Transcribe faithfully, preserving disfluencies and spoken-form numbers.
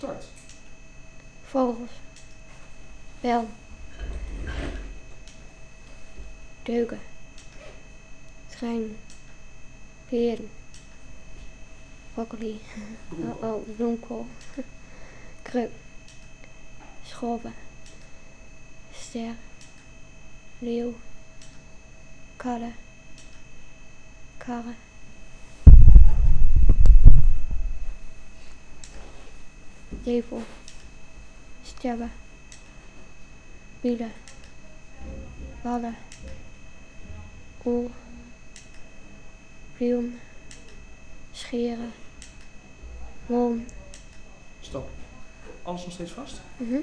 Start. Vogels. Bel. Deuken. Trein. Peren. Broccoli. Bloemkool. Oh, oh, bloemkool. Kruk. Schobben. Ster. Leeuw. Kadde. Karre. Gevel. Stebbe. Wielen. Wallen. Oer. Pluim. Scheren. Wolm. Stop. Alles nog steeds vast? Mhm.